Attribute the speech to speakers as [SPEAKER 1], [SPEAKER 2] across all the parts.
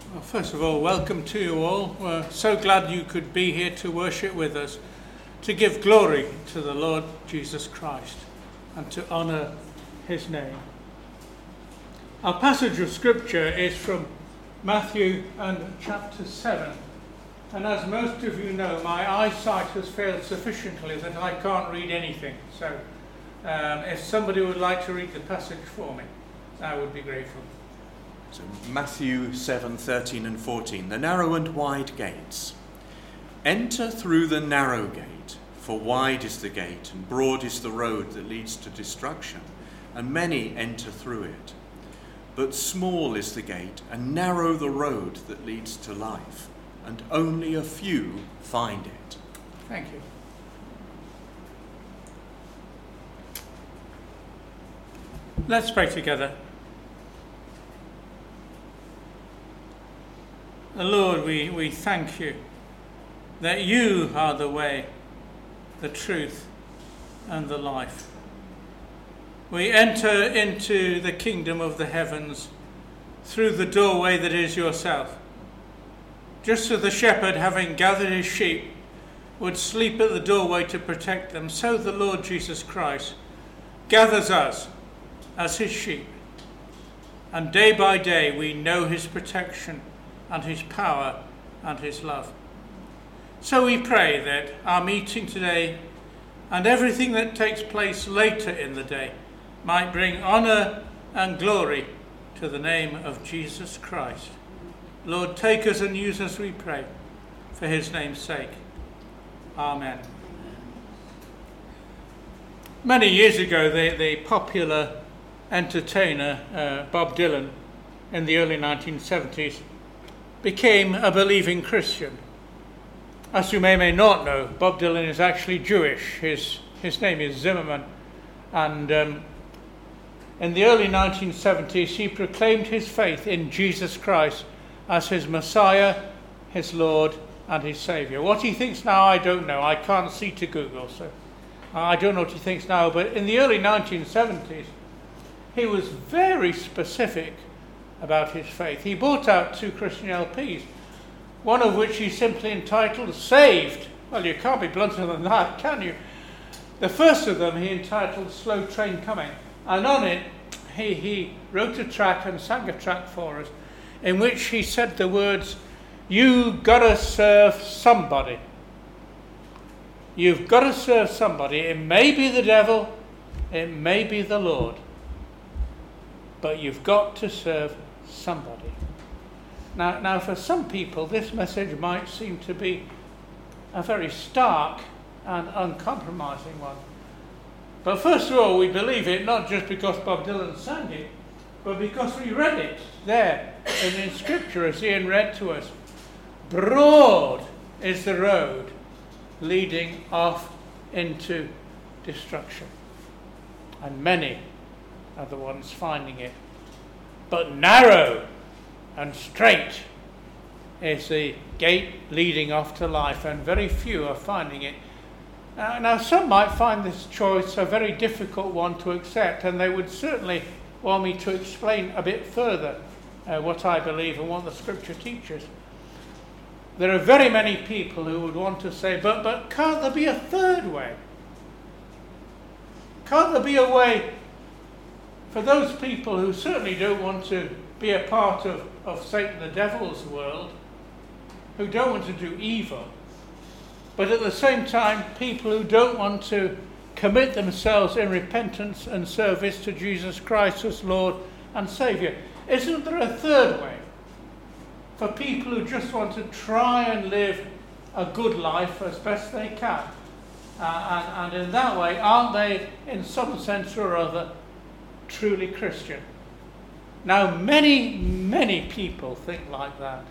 [SPEAKER 1] Well, first of all, welcome to you all. We're so glad you could be here to worship with us, to give glory to the Lord Jesus Christ and to honour his name. Our passage of scripture is from Matthew and chapter 7. And as most of you know, my eyesight has failed sufficiently that I can't read anything. So if somebody would like to read the passage for me, I would be grateful.
[SPEAKER 2] So Matthew 7:13 and 14. The narrow and wide gates. Enter through the narrow gate, for wide is the gate and broad is the road that leads to destruction, and many enter through it. But small is the gate and narrow the road that leads to life, and only a few find it.
[SPEAKER 1] Thank you. Let's pray together. Lord, we thank you that you are the way, the truth, and the life. We enter into the kingdom of the heavens through the doorway that is yourself. Just as the shepherd, having gathered his sheep, would sleep at the doorway to protect them, so the Lord Jesus Christ gathers us as his sheep. And day by day we know his protection and his power and his love. So we pray that our meeting today and everything that takes place later in the day might bring honour and glory to the name of Jesus Christ. Lord, take us and use us, we pray, for his name's sake. Amen. Many years ago, the popular entertainer Bob Dylan in the early 1970s became a believing Christian. As you may not know, Bob Dylan is actually Jewish. His name is Zimmerman, and in the early 1970s he proclaimed his faith in Jesus Christ as his Messiah, his Lord, and his Saviour. What he thinks now, I don't know. I can't see to Google, so I don't know what he thinks now. But in the early 1970s, he was very specific about his faith. He brought out 2 Christian LPs, one of which he simply entitled Saved. Well, you can't be blunter than that, can you? The first of them he entitled Slow Train Coming, and on it he wrote a track and sang a track for us in which he said the words, "You gotta serve somebody. You've got to serve somebody. It may be the devil, it may be the Lord, but you've got to serve somebody." Now, for some people, this message might seem to be a very stark and uncompromising one. But first of all, we believe it not just because Bob Dylan sang it, but because we read it there in Scripture, as Ian read to us. Broad is the road leading off into destruction, and many are the ones finding it. But narrow and straight is the gate leading off to life, and very few are finding it. Now, some might find this choice a very difficult one to accept, and they would certainly want me to explain a bit further what I believe and what the Scripture teaches. There are very many people who would want to say, but can't there be a third way? Can't there be a way for those people who certainly don't want to be a part of Satan, the devil's world, who don't want to do evil, but at the same time, people who don't want to commit themselves in repentance and service to Jesus Christ as Lord and Saviour? Isn't there a third way for people who just want to try and live a good life as best they can? And in that way, aren't they, in some sense or other, truly Christian? Now, many people think like that.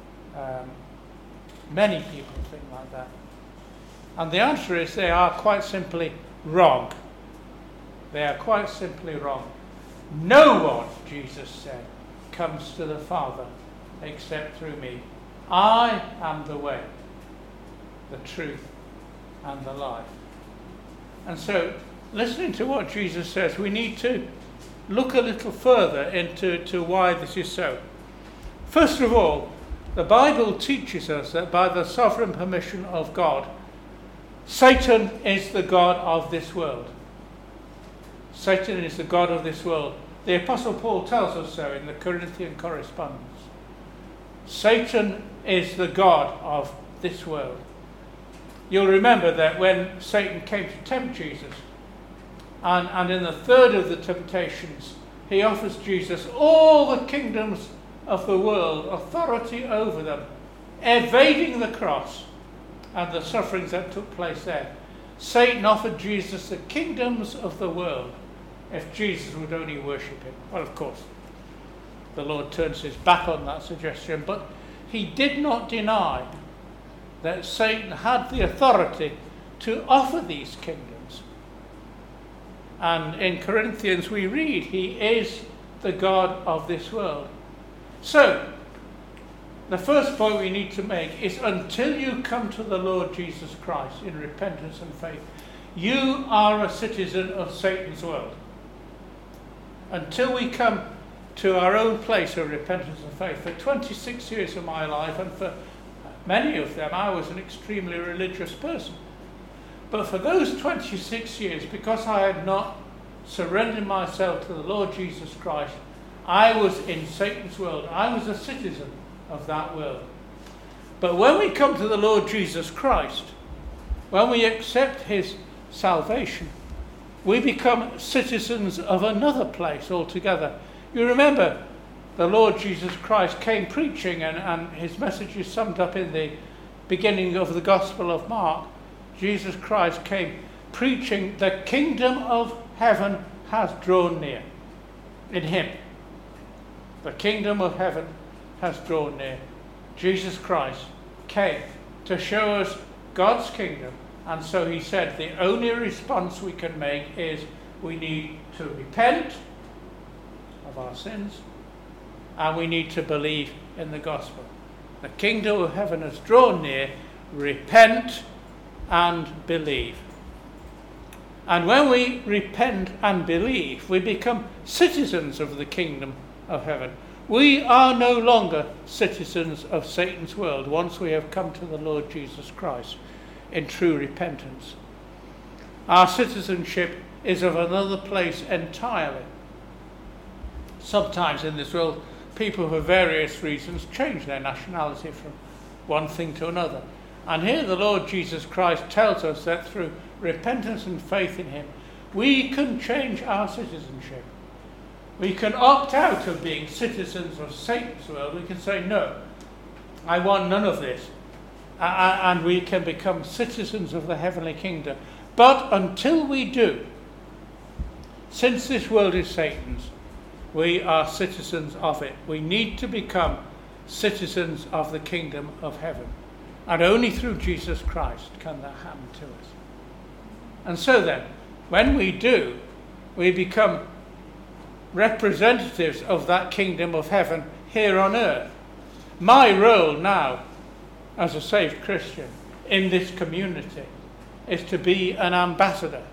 [SPEAKER 1] Many people think like that. And the answer is they are quite simply wrong. They are quite simply wrong. No one, Jesus said, comes to the Father except through me. I am the way, the truth, and the life. And so, listening to what Jesus says, we need to look a little further into why this is so. First of all, the Bible teaches us that by the sovereign permission of God, Satan is the god of this world. Satan is the god of this world. The Apostle Paul tells us so in the Corinthian correspondence. Satan is the god of this world. You'll remember that when Satan came to tempt Jesus, and in the third of the temptations, he offers Jesus all the kingdoms of the world, authority over them, evading the cross and the sufferings that took place there. Satan offered Jesus the kingdoms of the world if Jesus would only worship him. Well, of course, the Lord turns his back on that suggestion, but he did not deny that Satan had the authority to offer these kingdoms. And in Corinthians we read, he is the god of this world. So, the first point we need to make is until you come to the Lord Jesus Christ in repentance and faith, you are a citizen of Satan's world. Until we come to our own place of repentance and faith. For 26 years of my life, and for many of them, I was an extremely religious person. But for those 26 years, because I had not surrendered myself to the Lord Jesus Christ, I was in Satan's world. I was a citizen of that world. But when we come to the Lord Jesus Christ, when we accept his salvation, we become citizens of another place altogether. You remember, the Lord Jesus Christ came preaching, and his message is summed up in the beginning of the Gospel of Mark. Jesus Christ came preaching, the kingdom of heaven has drawn near. In him, the kingdom of heaven has drawn near. Jesus Christ came to show us God's kingdom, and so he said the only response we can make is we need to repent of our sins, and we need to believe in the gospel. The kingdom of heaven has drawn near. Repent and believe. And when we repent and believe, we become citizens of the kingdom of heaven. We are no longer citizens of Satan's world once we have come to the Lord Jesus Christ in true repentance. Our citizenship is of another place entirely. Sometimes in this world, people for various reasons change their nationality from one thing to another. And here the Lord Jesus Christ tells us that through repentance and faith in him, we can change our citizenship. We can opt out of being citizens of Satan's world. We can say, no, I want none of this. And we can become citizens of the heavenly kingdom. But until we do, since this world is Satan's, we are citizens of it. We need to become citizens of the kingdom of heaven. And only through Jesus Christ can that happen to us. And so then, when we do, we become representatives of that kingdom of heaven here on earth. My role now, as a saved Christian in this community, is to be an ambassador.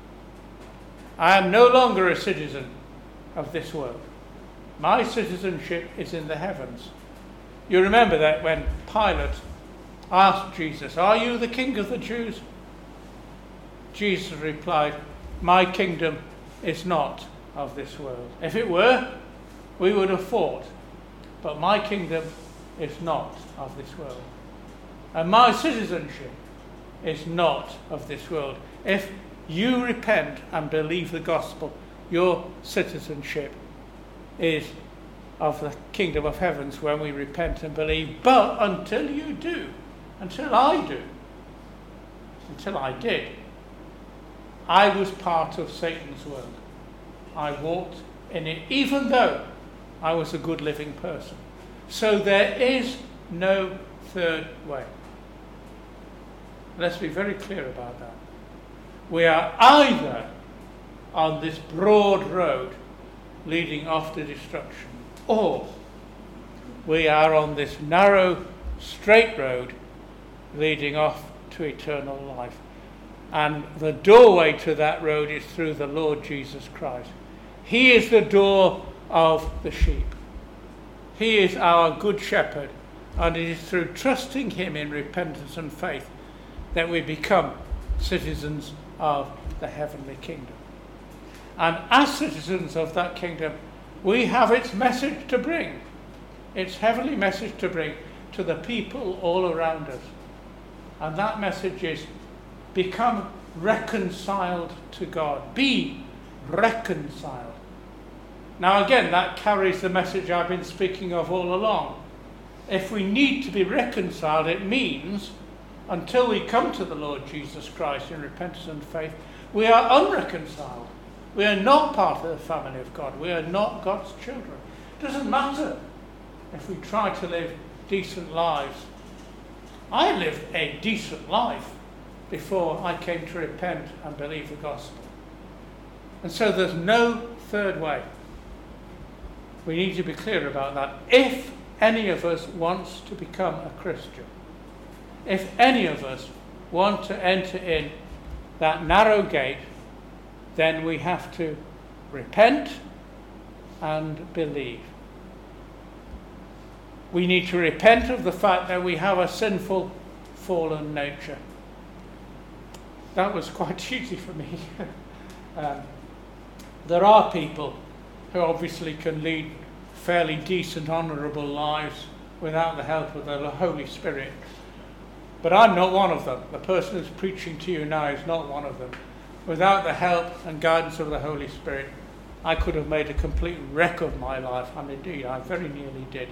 [SPEAKER 1] I am no longer a citizen of this world. My citizenship is in the heavens. You remember that when Pilate asked Jesus, "Are you the king of the Jews?" Jesus replied, "My kingdom is not of this world. If it were, we would have fought. But my kingdom is not of this world. And my citizenship is not of this world." If you repent and believe the gospel, your citizenship is of the kingdom of heavens when we repent and believe. But until you do, until I do, until I did, I was part of Satan's world. I walked in it, even though I was a good living person. So there is no third way. Let's be very clear about that. We are either on this broad road leading off to destruction, or we are on this narrow, straight road leading off to eternal life. And the doorway to that road is through the Lord Jesus Christ. He is the door of the sheep. He is our good shepherd, and it is through trusting him in repentance and faith that we become citizens of the heavenly kingdom. And as citizens of that kingdom, we have its message to bring, its heavenly message to bring to the people all around us. And that message is, become reconciled to God. Be reconciled. Now again, that carries the message I've been speaking of all along. If we need to be reconciled, it means, until we come to the Lord Jesus Christ in repentance and faith, we are unreconciled. We are not part of the family of God. We are not God's children. It doesn't matter if we try to live decent lives. I lived a decent life before I came to repent and believe the gospel. And so there's no third way. We need to be clear about that. If any of us wants to become a Christian, if any of us want to enter in that narrow gate, then we have to repent and believe. We need to repent of the fact that we have a sinful, fallen nature. That was quite easy for me. There are people who obviously can lead fairly decent, honourable lives without the help of the Holy Spirit. But I'm not one of them. The person who's preaching to you now is not one of them. Without the help and guidance of the Holy Spirit, I could have made a complete wreck of my life, and indeed I very nearly did.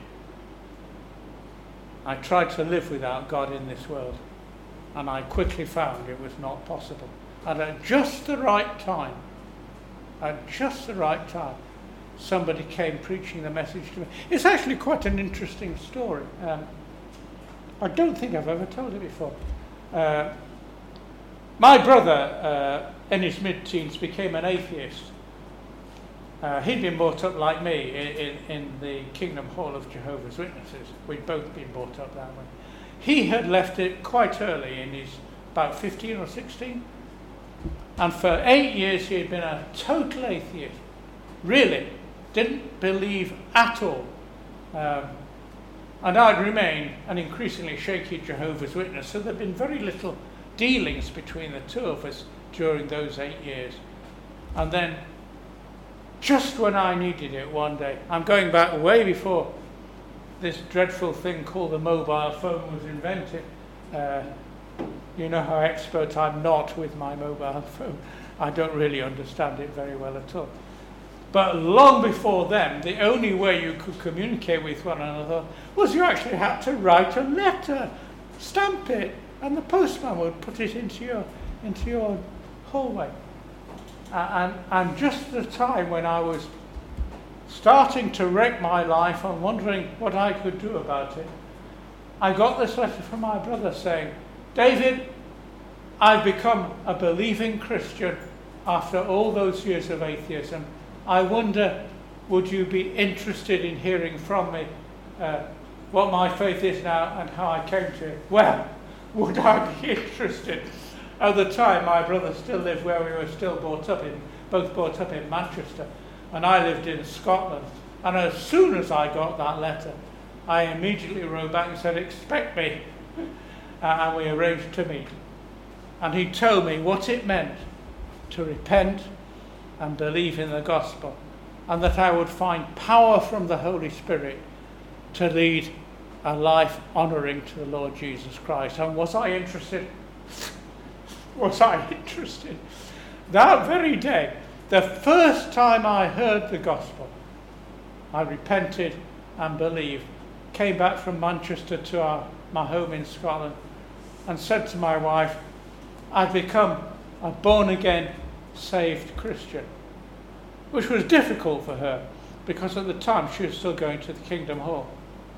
[SPEAKER 1] I tried to live without God in this world, and I quickly found it was not possible. And at just the right time, somebody came preaching the message to me. It's actually quite an interesting story. I don't think I've ever told it before. My brother, in his mid-teens, became an atheist. He'd been brought up like me in the Kingdom Hall of Jehovah's Witnesses. We'd both been brought up that way. He had left it quite early, in his about 15 or 16. And for 8 years he had been a total atheist. Really, didn't believe at all. And I'd remained an increasingly shaky Jehovah's Witness, so there'd been very little dealings between the two of us during those 8 years. And then, just when I needed it one day, I'm going back way before this dreadful thing called the mobile phone was invented. You know how expert I'm not with my mobile phone. I don't really understand it very well at all. But long before then, the only way you could communicate with one another was you actually had to write a letter, stamp it, and the postman would put it into your hallway. And just the time when I was starting to wreck my life and wondering what I could do about it, I got this letter from my brother saying, "David, I've become a believing Christian after all those years of atheism. I wonder, would you be interested in hearing from me what my faith is now and how I came to it?" Well, would I be interested? At the time, my brother still lived where we were still both brought up in Manchester, and I lived in Scotland. And as soon as I got that letter, I immediately wrote back and said, "Expect me." And we arranged to meet. And he told me what it meant to repent and believe in the gospel, and that I would find power from the Holy Spirit to lead a life honouring to the Lord Jesus Christ. And was I interested? Was I interested? That very day, the first time I heard the gospel, I repented and believed, came back from Manchester to my home in Scotland, and said to my wife, I'd become a born-again, saved Christian, which was difficult for her, because at the time she was still going to the Kingdom Hall.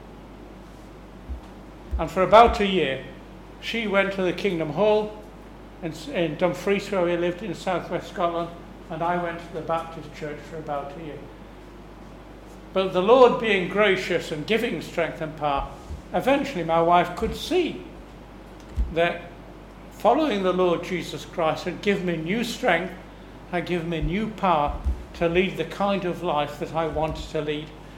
[SPEAKER 1] And for about a year, she went to the Kingdom Hall in Dumfries, where we lived in southwest Scotland, and I went to the Baptist church for about a year. But the Lord being gracious and giving strength and power, eventually my wife could see that following the Lord Jesus Christ had given me new strength, had given me new power to lead the kind of life that I wanted to lead,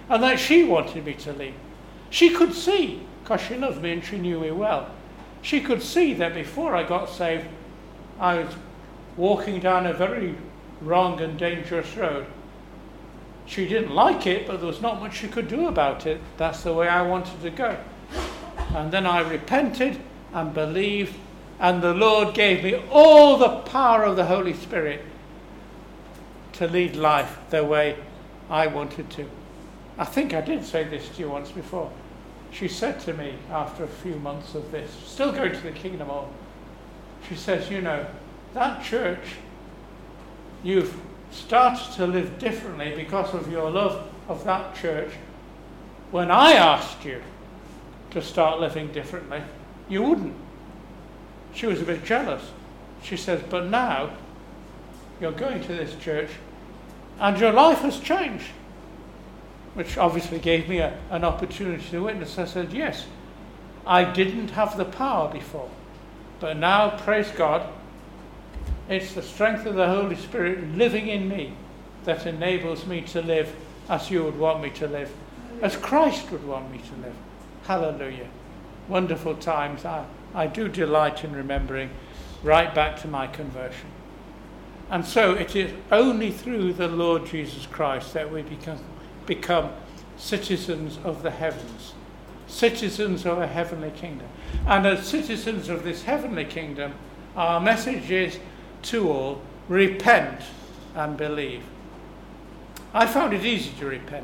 [SPEAKER 1] and that she wanted me to leave. She could see, because she loved me and she knew me well, she could see that before I got saved, I was walking down a very wrong and dangerous road. She didn't like it, but there was not much she could do about it. That's the way I wanted to go. And then I repented and believed, and the Lord gave me all the power of the Holy Spirit to lead life the way I wanted to. I think I did say this to you once before. She said to me after a few months of this, still going to the Kingdom Hall, she says, you know, that church, you've started to live differently because of your love of that church. When I asked you to start living differently, you wouldn't. She was a bit jealous. She says, but now you're going to this church and your life has changed, which obviously gave me an opportunity to witness. I said, yes, I didn't have the power before, but now, praise God, it's the strength of the Holy Spirit living in me that enables me to live as you would want me to live, as Christ would want me to live. Hallelujah. Wonderful times. I do delight in remembering right back to my conversion. And so it is only through the Lord Jesus Christ that we become citizens of the heavens, citizens of a heavenly kingdom. And as citizens of this heavenly kingdom, our message is to all, repent and believe. I found it easy to repent.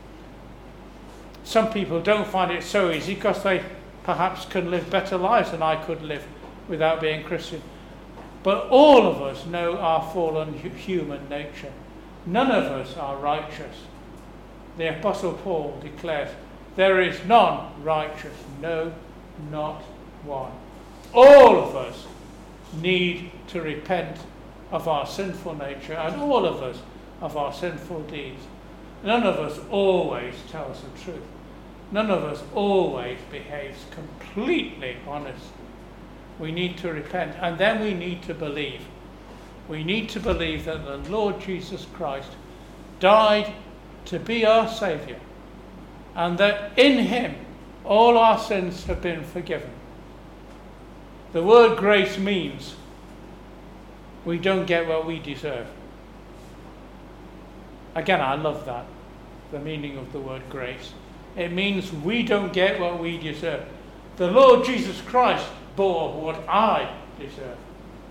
[SPEAKER 1] Some people don't find it so easy because they perhaps can live better lives than I could live without being Christian. But all of us know our fallen human nature. None of us are righteous. The Apostle Paul declares, there is none righteous, no, not one. All of us need to repent of our sinful nature, and all of us of our sinful deeds. None of us always tells the truth. None of us always behaves completely honest. We need to repent, and then we need to believe. We need to believe that the Lord Jesus Christ died to be our Saviour, and that in him all our sins have been forgiven. The word grace means we don't get what we deserve. Again, I love that, the meaning of the word grace. It means we don't get what we deserve. The Lord Jesus Christ bore what I deserve.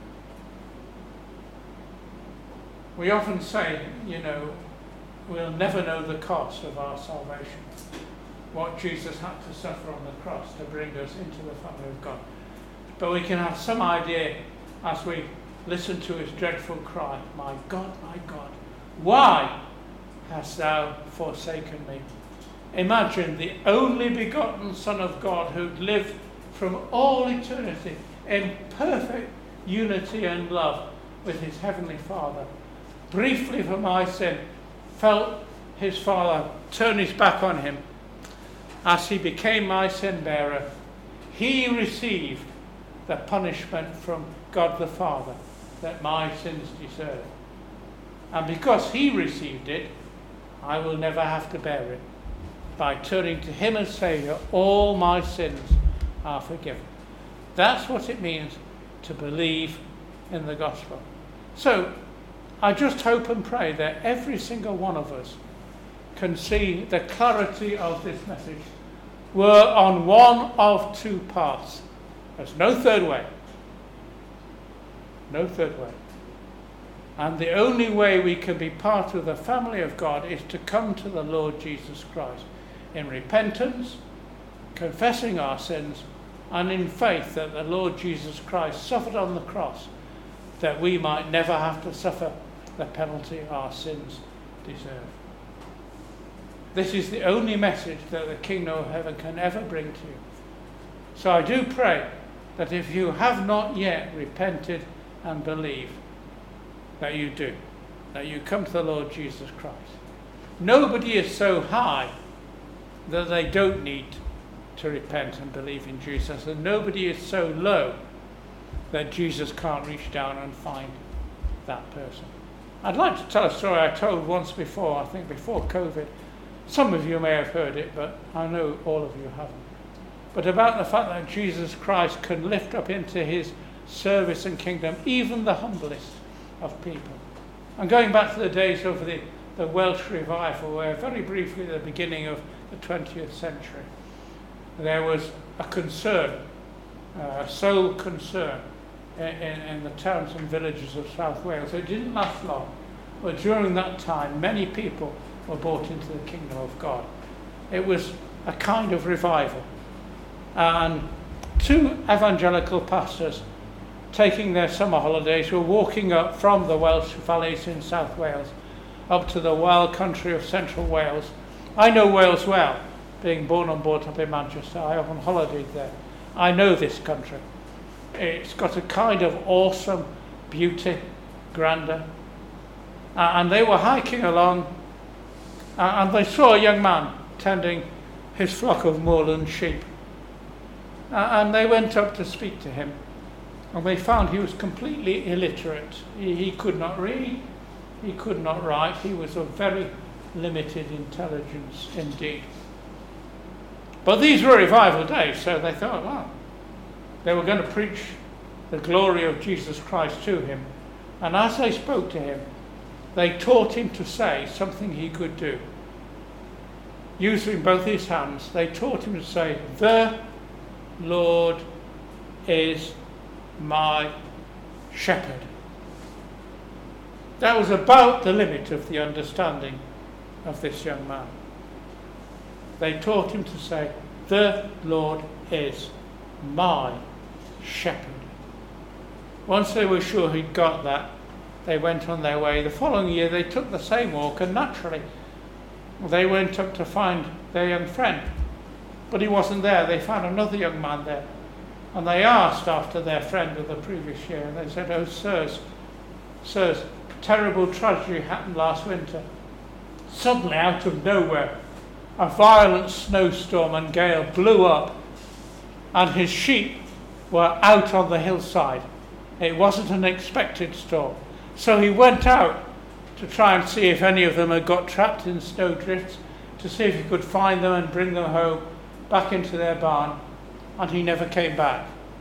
[SPEAKER 1] We often say, you know, we'll never know the cost of our salvation, what Jesus had to suffer on the cross to bring us into the family of God. But we can have some idea as we listen to his dreadful cry, my God, why hast thou forsaken me? Imagine the only begotten Son of God who lived from all eternity in perfect unity and love with his heavenly Father, briefly for my sin, felt his Father turn his back on him. As he became my sin bearer, he received the punishment from God the Father that my sins deserve. And because he received it, I will never have to bear it. By turning to him as Saviour, all my sins are forgiven. That's what it means to believe in the gospel. So, I just hope and pray that every single one of us can see the clarity of this message. We're on one of two paths. There's no third way. No third way. And the only way we can be part of the family of God is to come to the Lord Jesus Christ in repentance, confessing our sins, and in faith that the Lord Jesus Christ suffered on the cross that we might never have to suffer the penalty our sins deserve. This is the only message that the kingdom of heaven can ever bring to you. So I do pray that if you have not yet repented and believed, that you do, that you come to the Lord Jesus Christ. Nobody is so high that they don't need to repent and believe in Jesus, and nobody is so low that Jesus can't reach down and find that person. I'd like to tell a story I told once before, I think before COVID. Some of you may have heard it, but I know all of you haven't. But about the fact that Jesus Christ can lift up into his service and kingdom even the humblest of people. And going back to the days of the Welsh revival, where very briefly at the beginning of the 20th century, there was a concern, a sole concern in the towns and villages of South Wales. It didn't last long, but during that time many people were brought into the kingdom of God. It was a kind of revival. And two evangelical pastors, taking their summer holidays, were walking up from the Welsh valleys in South Wales up to the wild country of central Wales. I know Wales well, being born and brought up in Manchester. I often holidayed there. I know this country. It's got a kind of awesome beauty, grandeur. And they were hiking along, and they saw a young man tending his flock of moorland sheep. And they went up to speak to him, and they found he was completely illiterate. He could not read, he could not write, he was of very limited intelligence indeed. But these were revival days, so they thought, well, they were going to preach the glory of Jesus Christ to him. And as they spoke to him, they taught him to say something he could do. Using both his hands, they taught him to say, "The Lord is my shepherd." That was about the limit of the understanding of this young man. They taught him to say, "The Lord is my shepherd." Once they were sure he'd got that, they went on their way. The following year they took the same walk, and naturally they went up to find their young friend. But he wasn't there. They found another young man there. And they asked after their friend of the previous year, and they said, "Oh, sirs, terrible tragedy happened last winter. Suddenly, out of nowhere, a violent snowstorm and gale blew up, and his sheep were out on the hillside. It wasn't an expected storm. So he went out to try and see if any of them had got trapped in snowdrifts, to see if he could find them and bring them home, back into their barn, and he never came back.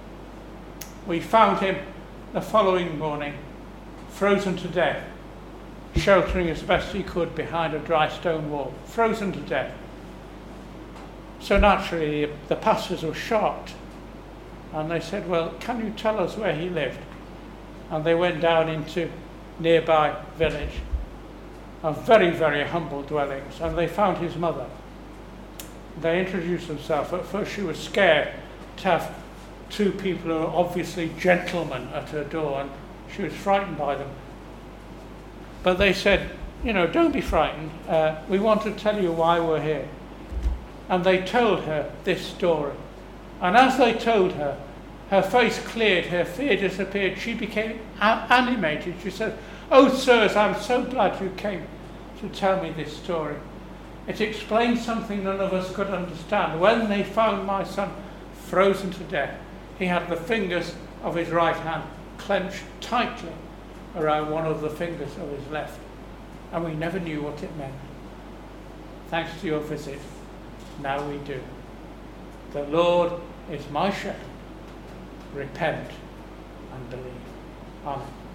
[SPEAKER 1] We found him the following morning, frozen to death, sheltering as best he could behind a dry stone wall, frozen to death." So naturally the pastors were shocked, and they said, "Well, can you tell us where he lived?" And they went down into nearby village of very, very humble dwellings, and they found his mother. They introduced themselves. At first she was scared to have two people who were obviously gentlemen at her door, and she was frightened by them. But they said, "Don't be frightened. We want to tell you why we're here." And they told her this story. And as they told her, her face cleared, her fear disappeared, she became animated. She said, "Oh, sirs, I'm so glad you came to tell me this story. It explains something none of us could understand. When they found my son frozen to death, he had the fingers of his right hand clenched tightly around one of the fingers of his left, and we never knew what it meant. Thanks to your visit, now we do. The Lord is my shepherd. Repent and believe." Amen.